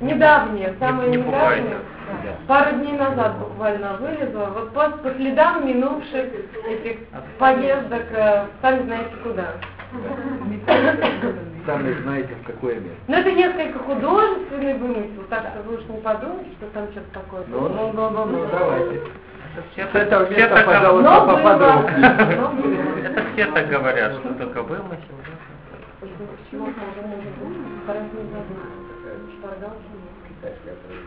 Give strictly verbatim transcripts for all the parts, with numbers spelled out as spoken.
Недавнее, самое не недавнее. Да. Пару дней назад буквально вылезла. Вот по, по следам минувших этих поездок, э, сами знаете куда. Сами знаете, в какое место. Ну это несколько художественный вымысел, так что вы уж не подумайте, что там что-то такое. Ну, ну, ну, ну, ну, давайте. Все, С этого все места, так, пожалуйста, Но было. поподробнее. Но было. это все так говорят, что только вымысел. Почему тоже может быть? Стараюсь не забыть. Шпаргалки нет.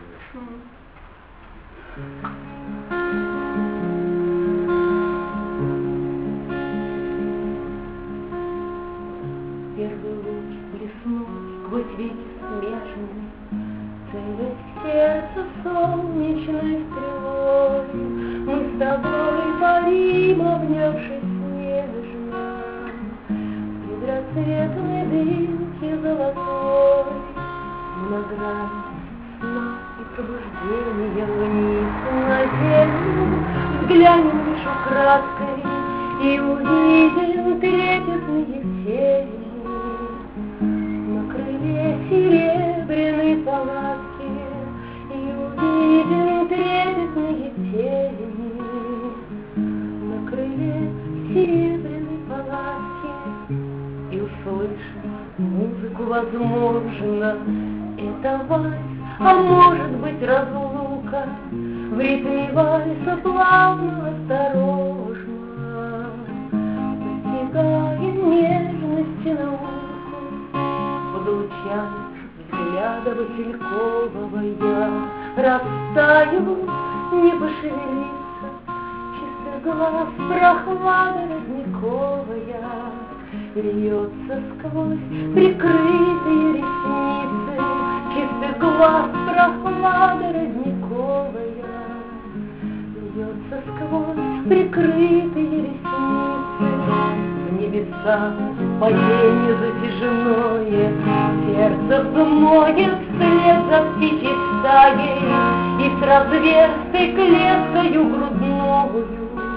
Первый луч блеснул сквозь веки смежные, целясь в сердце солнечной стрелой. Мы с тобой парим, обнявшись нежно, в предрассветной дымке золотой. На грани сна и пробуждения вниз на землю взглянем лишь украдкой и увидим трепетные тени. На крыле серебряной палатки и увидим трепетные тени. На крыле серебряной палатки и услышим музыку, возможно, это вальс, а может быть разлука. В ритме вальса плавно, осторожно достигаем нежности науку. Под лучами взгляда Василькового я растаю, не пошевелиться. Чистый глаз прохлада родниковая льется сквозь прикрытые ресницы. Чистый глаз прохлада родниковая льется сквозь прикрытые ресницы. В небеса падение затяжное, сердце взмоет вслед за птичьей стаей и с разверстой клеткою грудною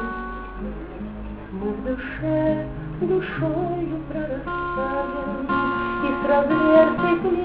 мы в душе душою прорастаем, и с разверстой клеткой